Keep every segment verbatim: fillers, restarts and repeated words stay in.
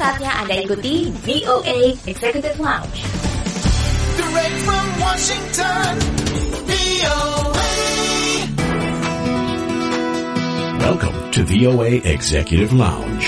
saatnya Anda ikuti V O A Executive Lounge. Direct from Washington, V O A. Welcome to V O A Executive Lounge.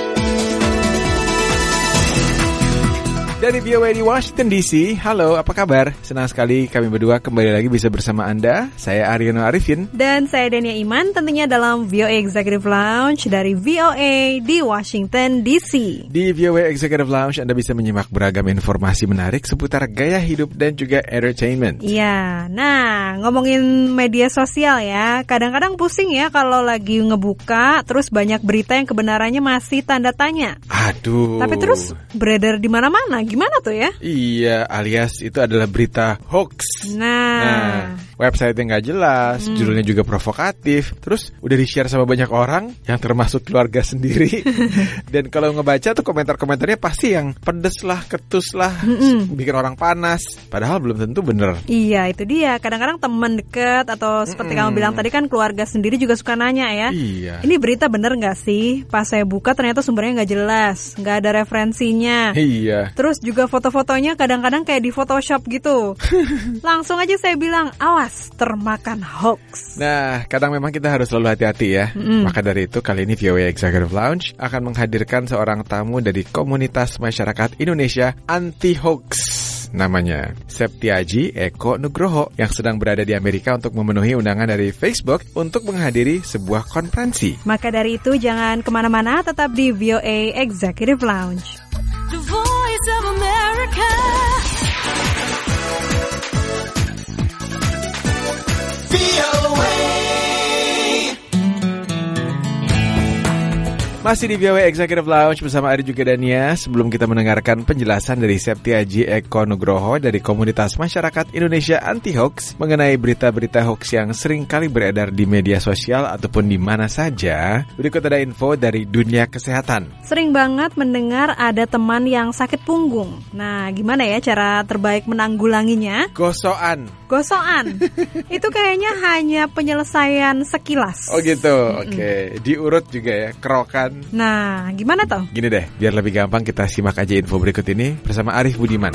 Dari V O A di Washington D C, halo, apa kabar? Senang sekali kami berdua kembali lagi bisa bersama Anda. Saya Aryono Arifin. Dan saya Dania Iman, tentunya dalam V O A Executive Lounge dari V O A di Washington D C. Di V O A Executive Lounge Anda bisa menyimak beragam informasi menarik seputar gaya hidup dan juga entertainment. Iya, nah ngomongin media sosial ya, kadang-kadang pusing ya kalau lagi ngebuka, terus banyak berita yang kebenarannya masih tanda tanya. Aduh. Tapi terus beredar di mana-mana. Gimana tuh ya? Iya, alias itu adalah berita hoax. Nah, nah website-nya nggak jelas, hmm. judulnya juga provokatif. Terus udah di-share sama banyak orang, yang termasuk keluarga sendiri. Dan kalau ngebaca tuh komentar-komentarnya pasti yang pedes lah, ketus lah, Mm-mm. bikin orang panas. Padahal belum tentu bener. Iya, itu dia. Kadang-kadang teman deket atau seperti Mm-mm. kamu bilang tadi kan keluarga sendiri juga suka nanya ya. Iya. Ini berita bener nggak sih? Pas saya buka ternyata sumbernya nggak jelas, nggak ada referensinya. Iya. Terus juga foto-fotonya kadang-kadang kayak di Photoshop gitu. Langsung aja saya bilang, awas, termakan hoax. Nah, kadang memang kita harus selalu hati-hati ya. Mm. Maka dari itu, kali ini V O A Executive Lounge akan menghadirkan seorang tamu dari komunitas masyarakat Indonesia anti-hoax. Namanya Septiaji Eko Nugroho yang sedang berada di Amerika untuk memenuhi undangan dari Facebook untuk menghadiri sebuah konferensi. Maka dari itu, jangan kemana-mana, tetap di V O A Executive Lounge. The Voice of America. V O A. Masih di V O A Executive Lounge bersama Ari juga Dania. Sebelum kita mendengarkan penjelasan dari Septiaji Eko Nugroho dari komunitas masyarakat Indonesia Anti-Hoax mengenai berita-berita hoax yang sering kali beredar di media sosial ataupun di mana saja, berikut ada info dari dunia kesehatan. Sering banget mendengar ada teman yang sakit punggung. Nah, gimana ya cara terbaik menanggulanginya? Gosoan. Gosoan. Itu kayaknya hanya penyelesaian sekilas. Oh gitu, oke. Okay. Diurut juga ya, kerokan. Nah, gimana toh? Gini deh, biar lebih gampang kita simak aja info berikut ini bersama Arif Budiman.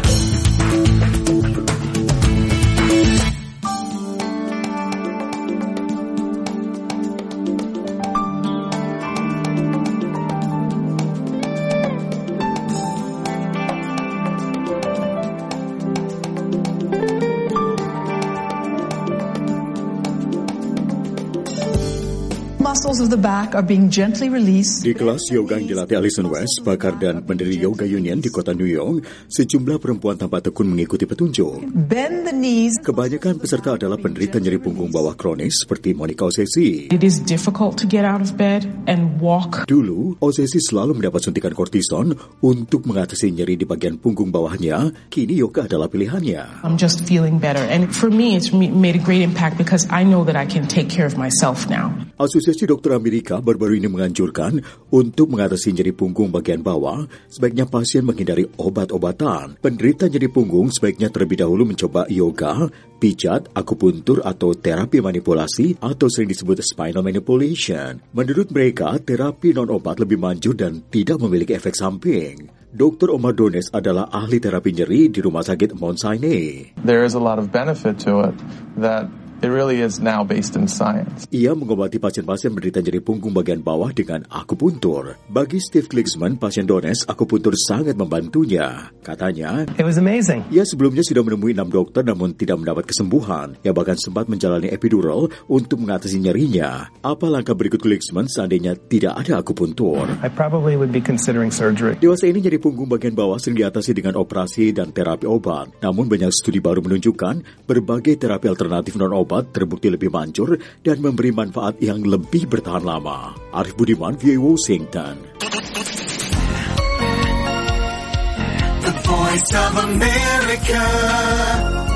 Muscles of the back are being gently released. Di kelas yoga yang dilatih Alison West, pakar dan pendiri Yoga Union di kota New York, sejumlah perempuan tanpa tekun mengikuti petunjuk. Bend the knees. Kebanyakan peserta adalah penderita nyeri punggung bawah kronis seperti Monica Osesi. It is difficult to get out of bed and walk. Dulu, Osesi selalu mendapat suntikan kortison untuk mengatasi nyeri di bagian punggung bawahnya. Kini yoga adalah pilihannya. I'm just feeling better, and for me, it's made a great impact because I know that I can take care of myself now. Asosiasi Dokter Amerika baru-baru ini menganjurkan untuk mengatasi nyeri punggung bagian bawah, sebaiknya pasien menghindari obat-obatan. Penderita nyeri punggung sebaiknya terlebih dahulu mencoba yoga, pijat, akupuntur atau terapi manipulasi atau sering disebut spinal manipulation. Menurut mereka, terapi non-obat lebih manjur dan tidak memiliki efek samping. Dokter Omar Dones adalah ahli terapi nyeri di Rumah Sakit Mount Sinai. There is a lot of benefit to it that it really is now based in science. Ia mengobati pasien-pasien menderita nyeri punggung bagian bawah dengan akupuntur. Bagi Steve Klicksman, pasien Dones, akupuntur sangat membantunya. Katanya, it was amazing. Ia sebelumnya sudah menemui enam dokter namun tidak mendapat kesembuhan. Ia bahkan sempat menjalani epidural untuk mengatasi nyerinya. Apa langkah berikut Klicksman seandainya tidak ada akupuntur? I probably would be considering surgery. Dewasa ini nyeri punggung bagian bawah sering diatasi dengan operasi dan terapi obat. Namun banyak studi baru menunjukkan berbagai terapi alternatif non-obat obat terbukti lebih manjur dan memberi manfaat yang lebih bertahan lama. Arif Budiman, V O A Washington. The Voice of America.